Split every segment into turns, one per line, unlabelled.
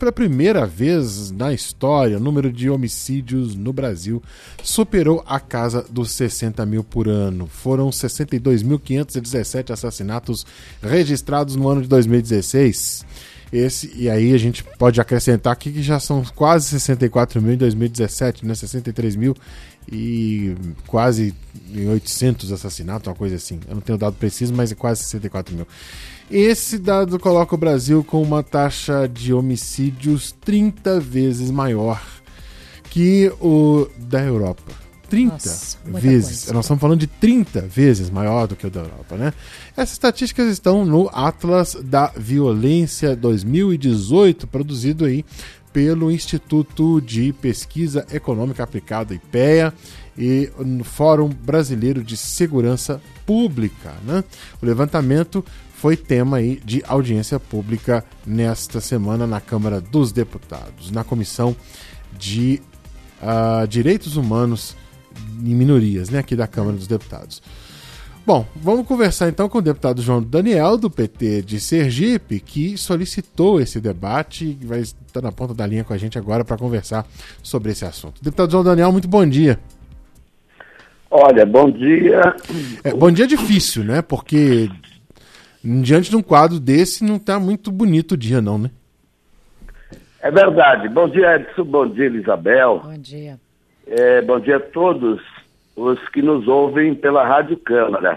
pela primeira vez na história, o número de homicídios no Brasil superou a casa dos 60 mil por ano. Foram 62.517 assassinatos registrados no ano de 2016. E aí a gente pode acrescentar aqui que já são quase 64 mil em 2017, né? 63 mil e quase 800 assassinatos, uma coisa assim. Eu não tenho o dado preciso, mas é quase 64 mil. Esse dado coloca o Brasil com uma taxa de homicídios 30 vezes maior que o da Europa. 30 vezes. Nós estamos falando de 30 vezes maior do que o da Europa, né? Essas estatísticas estão no Atlas da Violência 2018, produzido aí pelo Instituto de Pesquisa Econômica Aplicada, IPEA, e no Fórum Brasileiro de Segurança Pública, né? O levantamento foi tema aí de audiência pública nesta semana na Câmara dos Deputados, na Comissão de Direitos Humanos e Minorias, né, aqui da Câmara dos Deputados. Bom, vamos conversar então com o deputado João Daniel, do PT de Sergipe, que solicitou esse debate e vai estar na ponta da linha com a gente agora para conversar sobre esse assunto. Deputado João Daniel, muito bom dia.
Olha, bom dia.
Bom dia difícil, né? Porque diante de um quadro desse não está muito bonito o dia, não, né?
É verdade. Bom dia, Edson. Bom dia, Elisabel.
Bom dia.
Bom dia a todos os que nos ouvem pela Rádio Câmara.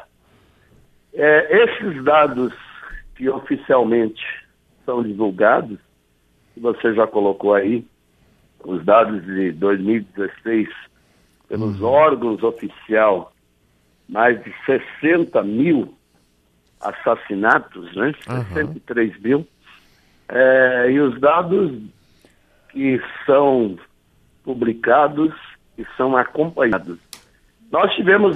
Esses dados que oficialmente são divulgados, que você já colocou aí, os dados de 2016, pelos órgãos oficiais, mais de 60 mil assassinatos, né? 63 mil. E os dados que são publicados e são acompanhados. Nós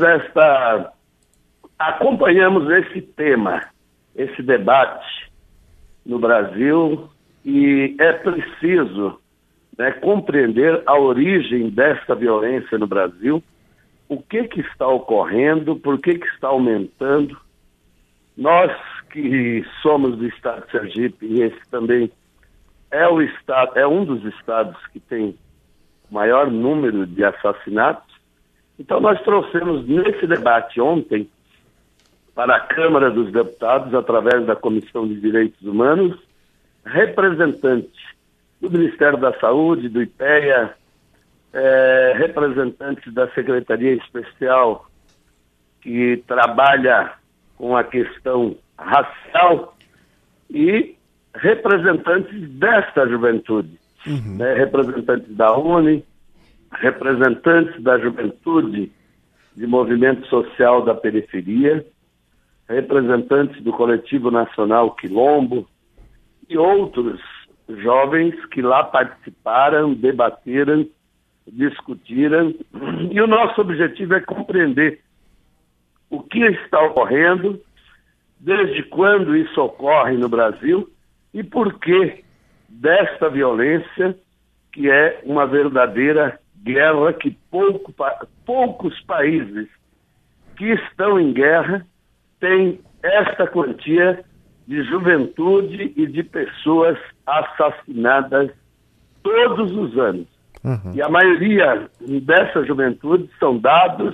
acompanhamos esse tema, esse debate no Brasil, e é preciso, né, compreender a origem dessa violência no Brasil, o que está ocorrendo, por que está aumentando. Nós que somos do estado de Sergipe, e esse também é um dos estados que tem maior número de assassinatos. Então nós trouxemos nesse debate ontem para a Câmara dos Deputados, através da Comissão de Direitos Humanos, representantes do Ministério da Saúde, do IPEA, representantes da Secretaria Especial que trabalha com a questão racial e representantes desta juventude. Representantes da UNE, representantes da juventude de movimento social da periferia, representantes do Coletivo Nacional Quilombo e outros jovens que lá participaram, debateram, discutiram. E o nosso objetivo é compreender o que está ocorrendo, desde quando isso ocorre no Brasil e por que desta violência, que é uma verdadeira guerra que poucos países que estão em guerra têm esta quantia de juventude e de pessoas assassinadas todos os anos. E a maioria dessa juventude são dados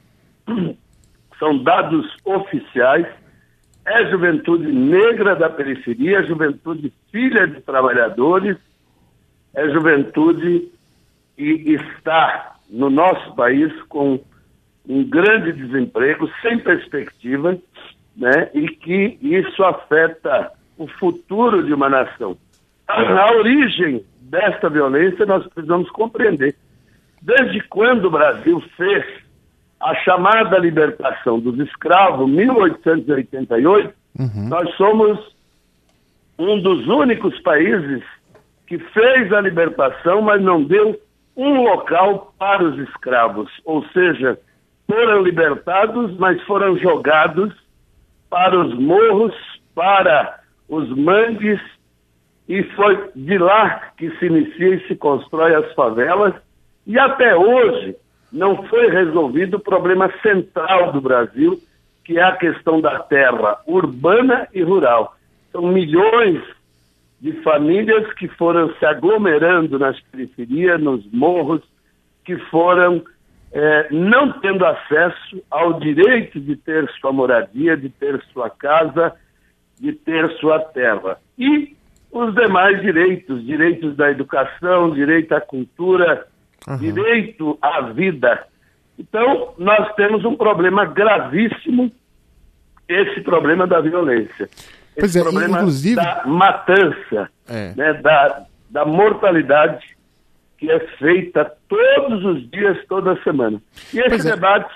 oficiais. É juventude negra da periferia, juventude filha de trabalhadores, é juventude que está no nosso país com um grande desemprego, sem perspectiva, né? E que isso afeta o futuro de uma nação. A origem desta violência nós precisamos compreender. Desde quando o Brasil fez a chamada libertação dos escravos, 1888, nós somos um dos únicos países que fez a libertação, mas não deu um local para os escravos. Ou seja, foram libertados, mas foram jogados para os morros, para os mangues, e foi de lá que se inicia e se constrói as favelas, e até hoje não foi resolvido o problema central do Brasil, que é a questão da terra urbana e rural. São milhões de famílias que foram se aglomerando nas periferias, nos morros, que foram não tendo acesso ao direito de ter sua moradia, de ter sua casa, de ter sua terra. E os demais direitos, direitos da educação, direito à cultura, direito à vida. Então, nós temos um problema gravíssimo, esse problema da violência. Esse problema inclusive da matança, né, da mortalidade que é feita todos os dias, toda semana. E esse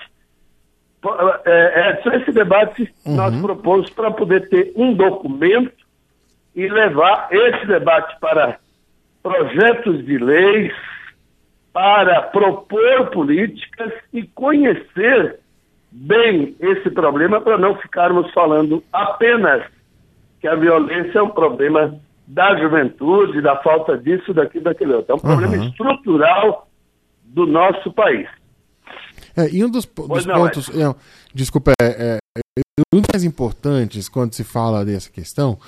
debate nós propomos para poder ter um documento e levar esse debate para projetos de leis, para propor políticas e conhecer bem esse problema, para não ficarmos falando apenas que a violência é um problema da juventude, da falta disso, daquele outro. É um problema estrutural do nosso país.
E um dos pontos... desculpa, um dos mais importantes quando se fala dessa questão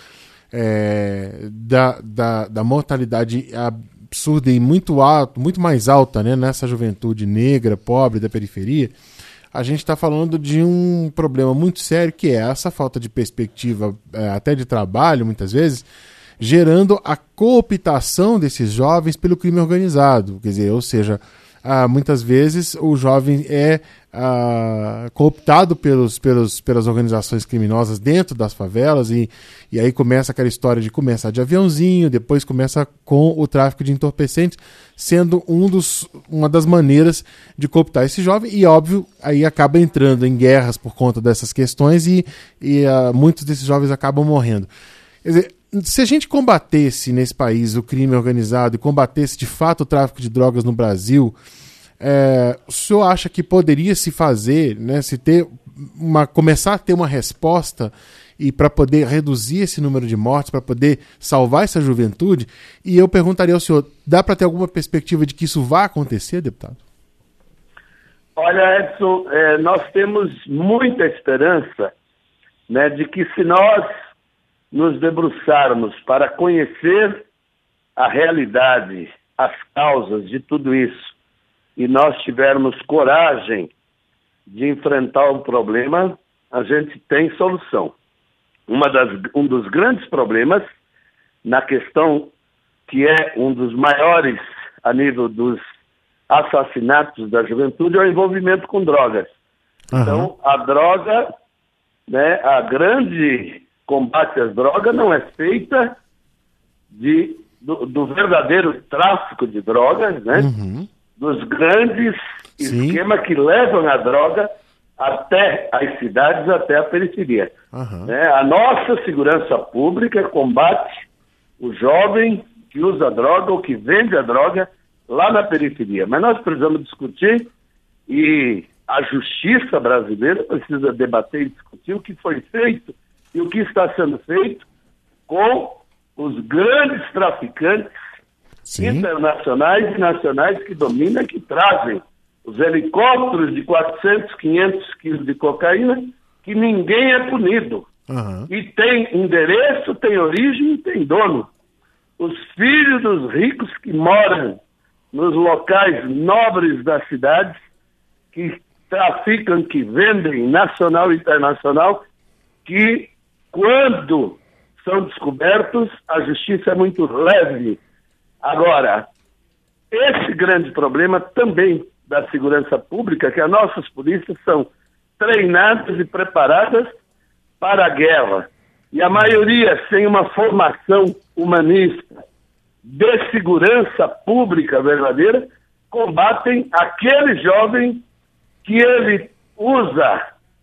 da mortalidade absurda e muito mais alta, né, nessa juventude negra, pobre, da periferia. A gente está falando de um problema muito sério, que é essa falta de perspectiva, até de trabalho, muitas vezes, gerando a cooptação desses jovens pelo crime organizado. Quer dizer, ou seja, muitas vezes o jovem é cooptado pelas organizações criminosas dentro das favelas e aí começa aquela história de começar de aviãozinho, depois começa com o tráfico de entorpecentes, sendo uma das maneiras de cooptar esse jovem e, óbvio, aí acaba entrando em guerras por conta dessas questões e muitos desses jovens acabam morrendo. Quer dizer, se a gente combatesse nesse país o crime organizado e combatesse de fato o tráfico de drogas no Brasil, o senhor acha que poderia se fazer, né, começar a ter uma resposta e para poder reduzir esse número de mortes, para poder salvar essa juventude? E eu perguntaria ao senhor, dá para ter alguma perspectiva de que isso vai acontecer, deputado?
Olha, Edson, nós temos muita esperança, né, de que se nós nos debruçarmos para conhecer a realidade, as causas de tudo isso, e nós tivermos coragem de enfrentar um problema, a gente tem solução. Um dos grandes problemas, na questão que é um dos maiores a nível dos assassinatos da juventude, é o envolvimento com drogas. Então, a droga, né, a grande combate às drogas não é feita do verdadeiro tráfico de drogas, né? Dos grandes esquemas que levam a droga até as cidades, até a periferia. Né? A nossa segurança pública combate o jovem que usa droga ou que vende a droga lá na periferia. Mas nós precisamos discutir, e a justiça brasileira precisa debater e discutir o que foi feito e o que está sendo feito com os grandes traficantes internacionais e nacionais que dominam, que trazem os helicópteros de 400, 500 quilos de cocaína, que ninguém é punido. E tem endereço, tem origem e tem dono. Os filhos dos ricos que moram nos locais nobres das cidades, que traficam, que vendem nacional e internacional, que quando são descobertos, a justiça é muito leve. Agora, esse grande problema também da segurança pública, que as nossas polícias são treinadas e preparadas para a guerra, e a maioria sem uma formação humanista de segurança pública verdadeira, combatem aquele jovem que ele usa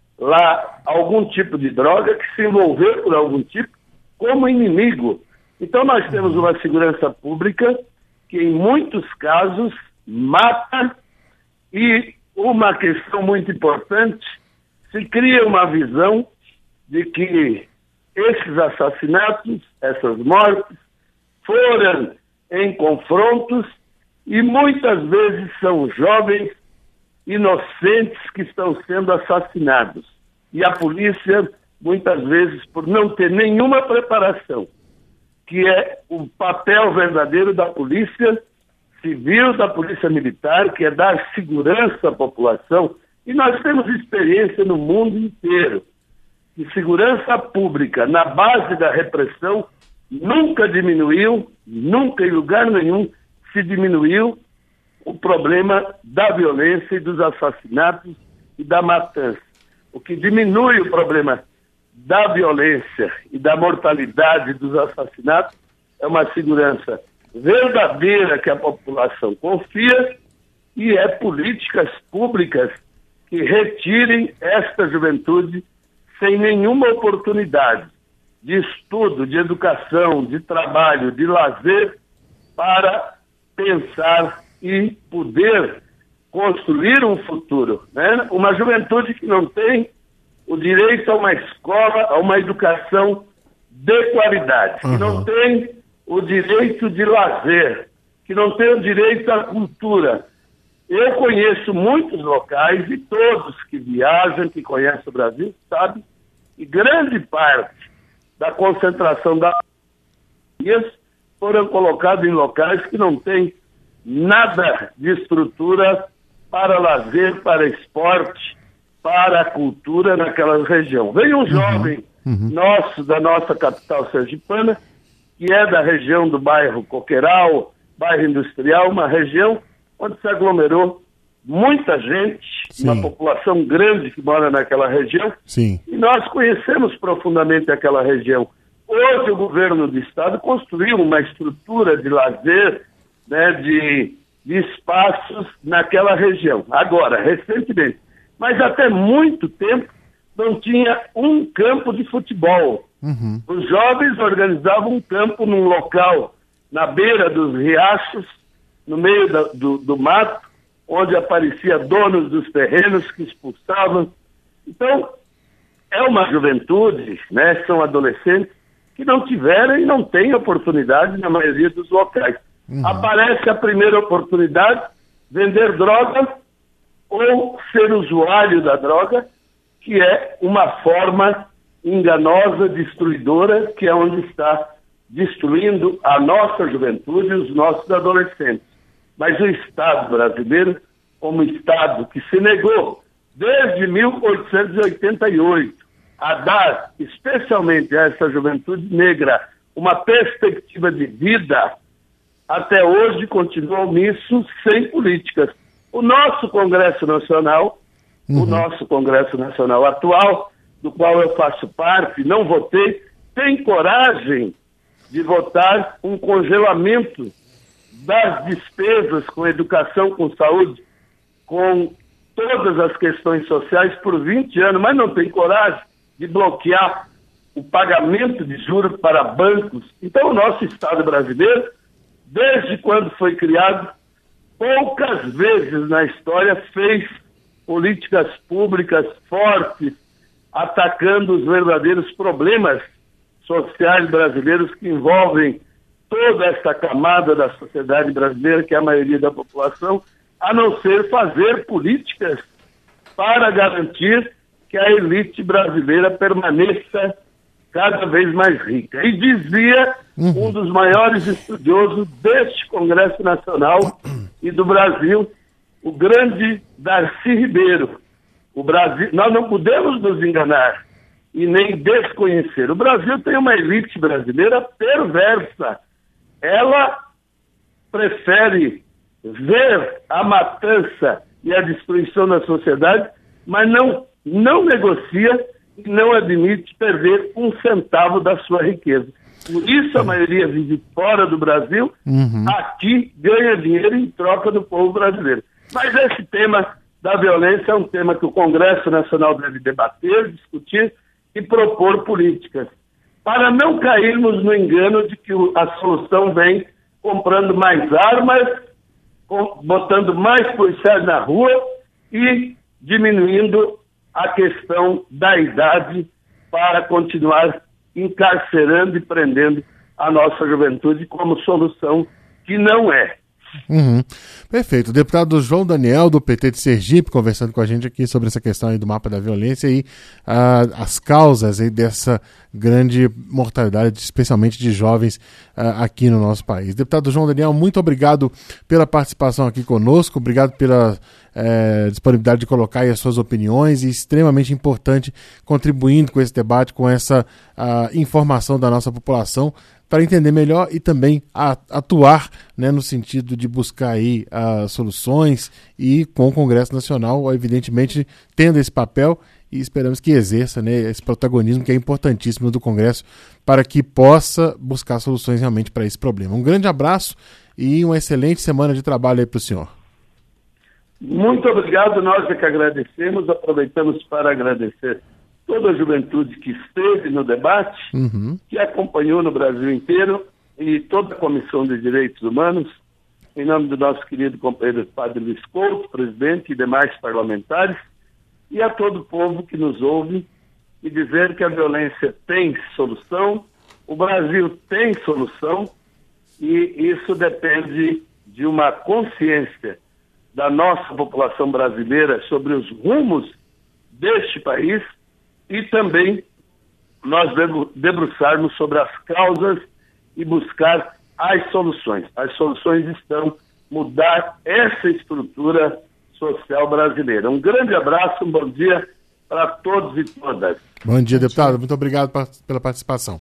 lá algum tipo de droga, que se envolveu por algum tipo, como inimigo. Então nós temos uma segurança pública que em muitos casos mata, e uma questão muito importante, se cria uma visão de que esses assassinatos, essas mortes, foram em confrontos e muitas vezes são jovens inocentes que estão sendo assassinados. E a polícia, muitas vezes, por não ter nenhuma preparação que é o papel verdadeiro da polícia civil, da polícia militar, que é dar segurança à população. E nós temos experiência no mundo inteiro. E segurança pública, na base da repressão, nunca diminuiu, nunca em lugar nenhum se diminuiu o problema da violência e dos assassinatos e da matança. O que diminui o problema da violência e da mortalidade dos assassinatos é uma segurança verdadeira que a população confia e é políticas públicas que retirem esta juventude sem nenhuma oportunidade de estudo, de educação, de trabalho, de lazer, para pensar e poder construir um futuro, né? Uma juventude que não tem o direito a uma escola, a uma educação de qualidade, que não tem o direito de lazer, que não tem o direito à cultura. Eu conheço muitos locais e todos que viajam, que conhecem o Brasil, sabem que grande parte da concentração das foram colocados em locais que não têm nada de estrutura para lazer, para esporte, para a cultura naquela região. Veio um jovem nosso, da nossa capital sergipana, que é da região do bairro Coqueiral, bairro industrial, uma região onde se aglomerou muita gente, uma população grande que mora naquela região. Sim. E nós conhecemos profundamente aquela região. Hoje o governo do estado construiu uma estrutura de lazer, né, de espaços naquela região. Agora, recentemente. Mas até muito tempo não tinha um campo de futebol. Os jovens organizavam um campo num local na beira dos riachos, no meio do mato, onde aparecia donos dos terrenos que expulsavam. Então, é uma juventude, né, são adolescentes que não tiveram e não têm oportunidade na maioria dos locais. Aparece a primeira oportunidade, vender droga ou ser usuário da droga, que é uma forma enganosa, destruidora, que é onde está destruindo a nossa juventude e os nossos adolescentes. Mas o Estado brasileiro, como Estado que se negou desde 1888 a dar, especialmente a essa juventude negra, uma perspectiva de vida, até hoje continua omisso, sem políticas. O nosso Congresso Nacional, o nosso Congresso Nacional atual, do qual eu faço parte, não votei, tem coragem de votar um congelamento das despesas com educação, com saúde, com todas as questões sociais por 20 anos, mas não tem coragem de bloquear o pagamento de juros para bancos. Então o nosso Estado brasileiro, desde quando foi criado, poucas vezes na história fez políticas públicas fortes, atacando os verdadeiros problemas sociais brasileiros que envolvem toda essa camada da sociedade brasileira, que é a maioria da população, a não ser fazer políticas para garantir que a elite brasileira permaneça cada vez mais rica. E dizia um dos maiores estudiosos deste Congresso Nacional e do Brasil, o grande Darcy Ribeiro. O Brasil, nós não podemos nos enganar e nem desconhecer. O Brasil tem uma elite brasileira perversa. Ela prefere ver a matança e a destruição da sociedade, mas não negocia e não admite perder um centavo da sua riqueza. Por isso a maioria vive fora do Brasil, aqui ganha dinheiro em troca do povo brasileiro. Mas esse tema da violência é um tema que o Congresso Nacional deve debater, discutir e propor políticas, para não cairmos no engano de que a solução vem comprando mais armas, botando mais policiais na rua e diminuindo a questão da idade para continuar encarcerando e prendendo a nossa juventude como solução, que não é.
Uhum. Perfeito. O deputado João Daniel, do PT de Sergipe, conversando com a gente aqui sobre essa questão aí do mapa da violência e as causas aí dessa grande mortalidade, especialmente de jovens aqui no nosso país. Deputado João Daniel, muito obrigado pela participação aqui conosco, obrigado pela disponibilidade de colocar aí as suas opiniões e extremamente importante contribuindo com esse debate, com essa informação da nossa população para entender melhor e também atuar, né, no sentido de buscar aí soluções e com o Congresso Nacional, evidentemente, tendo esse papel e esperamos que exerça, né, esse protagonismo que é importantíssimo do Congresso para que possa buscar soluções realmente para esse problema. Um grande abraço e uma excelente semana de trabalho aí para o senhor.
Muito obrigado, nós é que agradecemos, aproveitamos para agradecer toda a juventude que esteve no debate, que acompanhou no Brasil inteiro, e toda a Comissão de Direitos Humanos, em nome do nosso querido companheiro Padre Luiz Couto, presidente, e demais parlamentares, e a todo o povo que nos ouve, e dizer que a violência tem solução, o Brasil tem solução, e isso depende de uma consciência da nossa população brasileira sobre os rumos deste país, e também nós debruçarmos sobre as causas e buscar as soluções. As soluções estão mudar essa estrutura social brasileira. Um grande abraço, um bom dia para todos e todas.
Bom dia, deputado. Muito obrigado pela participação.